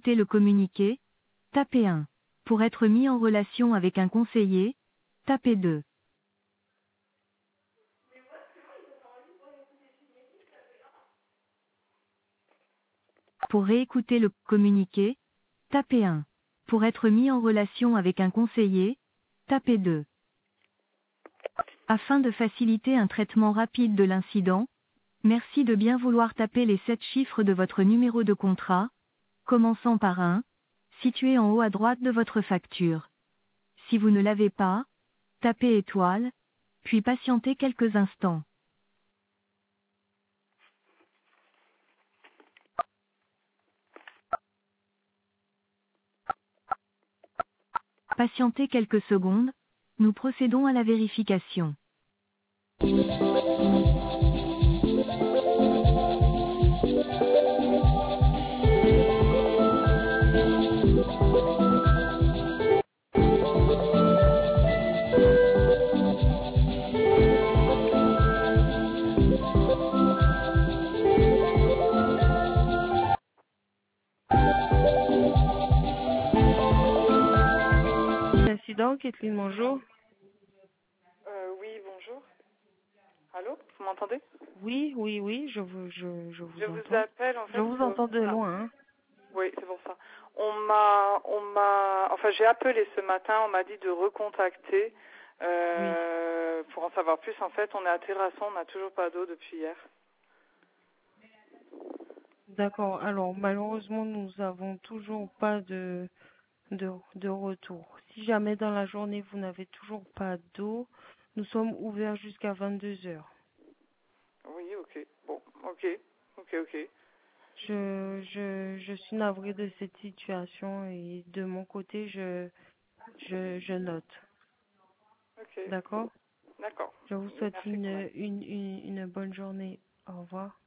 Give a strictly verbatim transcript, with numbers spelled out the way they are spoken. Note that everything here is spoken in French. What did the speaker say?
écouter le communiqué, tapez un. Pour être mis en relation avec un conseiller, tapez deux. Pour réécouter le communiqué, tapez un. Pour être mis en relation avec un conseiller, tapez deux. Afin de faciliter un traitement rapide de l'incident, merci de bien vouloir taper les sept chiffres de votre numéro de contrat, commençant par un, situé en haut à droite de votre facture. Si vous ne l'avez pas, tapez étoile, puis patientez quelques instants. Patientez quelques secondes, nous procédons à la vérification. Incident, Kathleen, bonjour. Euh, oui, bonjour. Allô, vous m'entendez? Oui, oui, oui, je vous, je, je vous Je vous entends. appelle en Je fait. vous euh, entends de ah, loin, hein. oui, c'est pour ça. On m'a, on m'a, enfin j'ai appelé ce matin. On m'a dit de recontacter Oui. euh, pour en savoir plus. En fait, on est à Terrasson, on n'a toujours pas d'eau depuis hier. D'accord. Alors, malheureusement, nous avons toujours pas de, de, de retour. Si jamais dans la journée, vous n'avez toujours pas d'eau, nous sommes ouverts jusqu'à vingt-deux heures. Oui, ok. Bon, ok, ok, ok. Je, je, je suis navrée de cette situation et de mon côté, je, je, je note. Ok, D'accord? d'accord. Je vous souhaite Merci une, quand même. une, une, une bonne journée. Au revoir.